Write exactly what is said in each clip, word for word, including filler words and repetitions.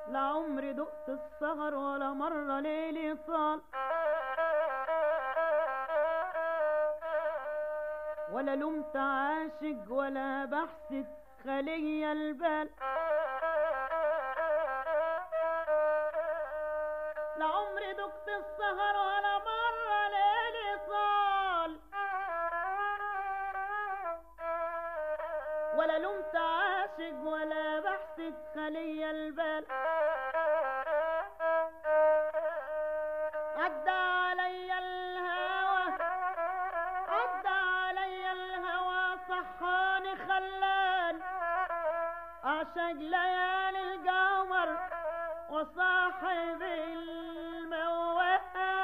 لا عمري دقت السهر ولا مرة ليلي صال، ولا لمت عاشق ولا بحسد خلي البال. لا عمري دقت السهر ولا مرة ليلي صال، ولا لمت عاشق ولا بحسد خلي البال. عدى علي الهوى عدى علي الهوى صحاني خلان أعشق ليالي القمر وصاحب الموال.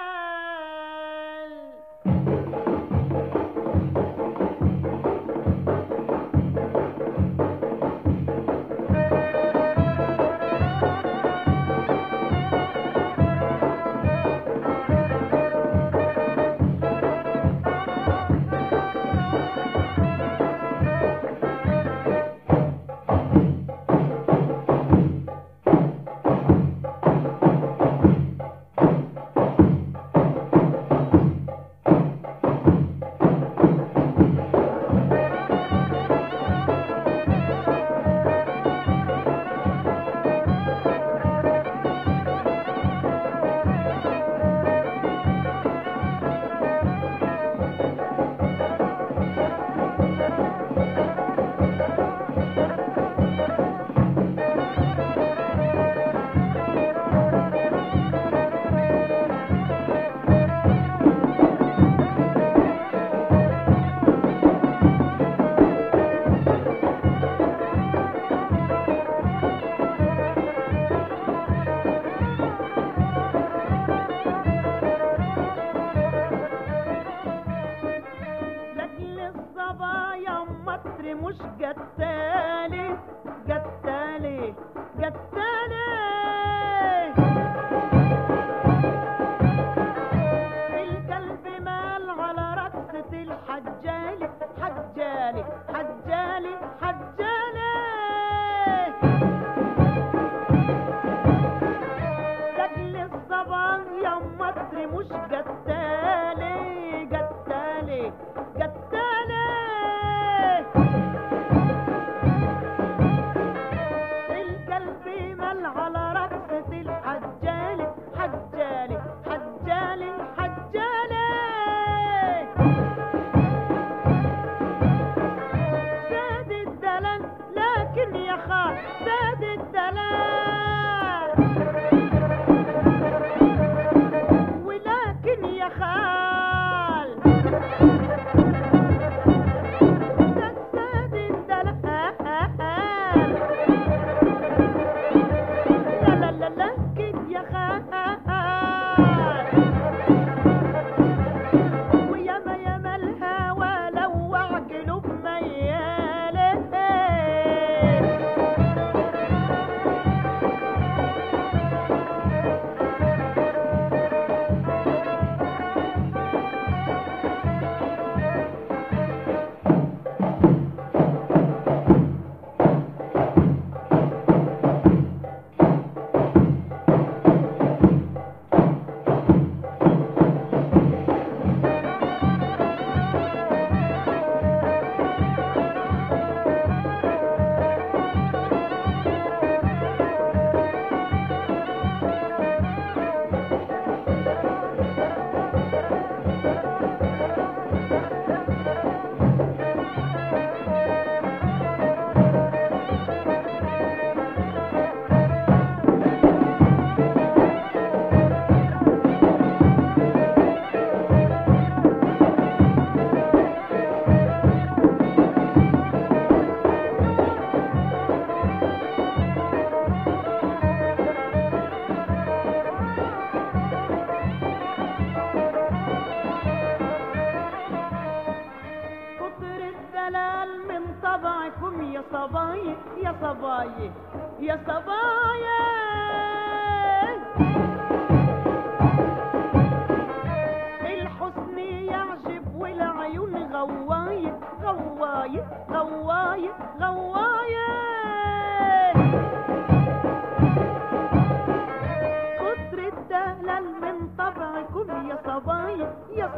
مش قتالي قتالي قتالي القلب مال على رقصة الحجالي حجالي حجالي حجالي لاجل الصباح يا مصري مش قتالي قتالي قتالي على رقصة الحجالي حجالي حجالي حجالي زاد الدلال لكن يا خال زاد الدلال ولكن يا خال زاد الدلال لكن يا خال وياما ياما الهوى لوع قلوب ميالة طبعكم يا صبايا يا صبايا يا صبايا الحسن يعجب والعيون غواية غواية غواية غواية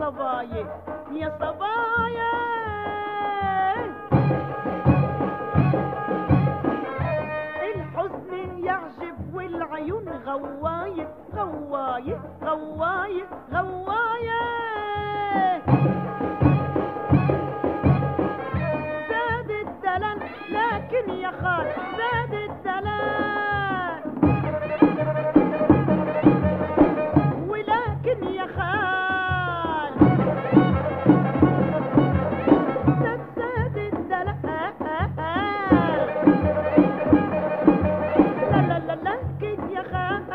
صبايا يا صبايا الحزن يعجب والعيون غواية غواية غواية غواية زاد الدلال لكن يا خال زاد الدلال ولكن يا خال زاد زاد الدلال لا لا لا لكن يا خال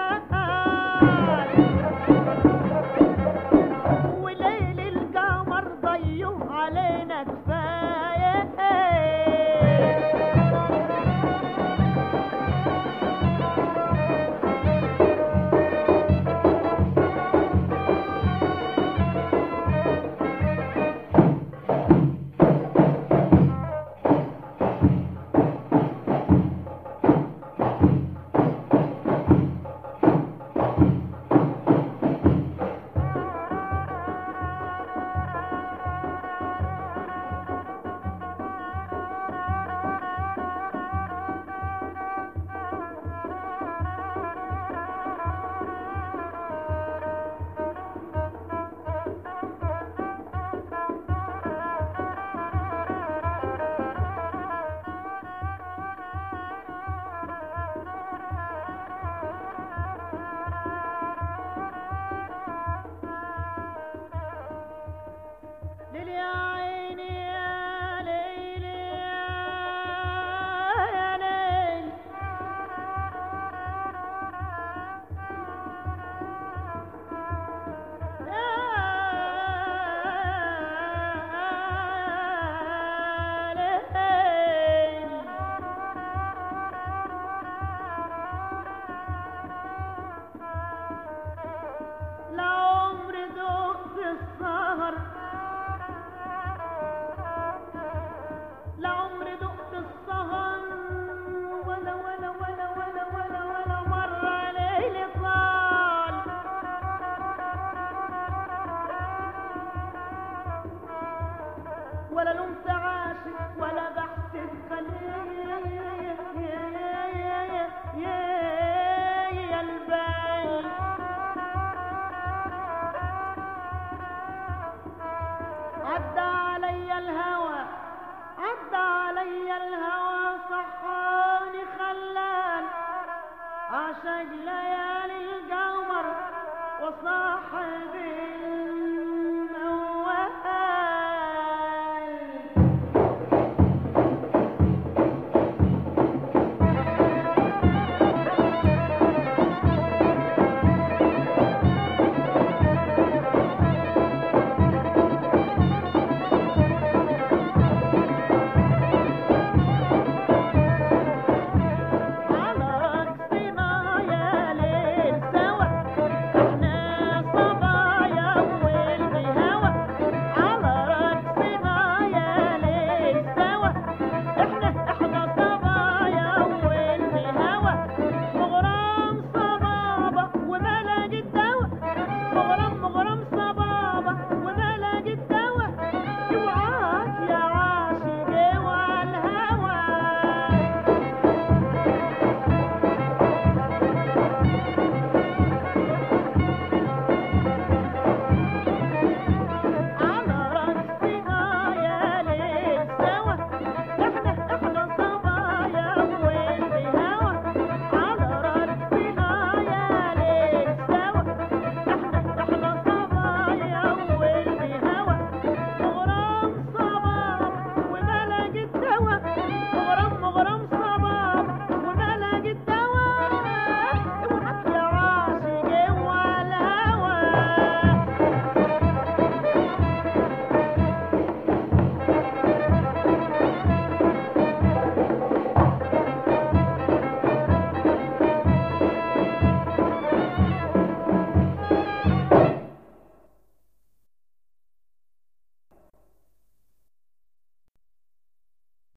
وليل القمر ضيوا علينا كفايه ليلي يا عيني يا ليلي يا ليل لعمر دقت السهر لعمر دقت السهر ولا ولا ولا ولا ولا ولا مرة ليلي طال ولا لمس عاشق ولا بحث خليل يا البال عدى علي الهوى عدى علي الهوى صحاني خلان عشق ليالي القمر وصاحبي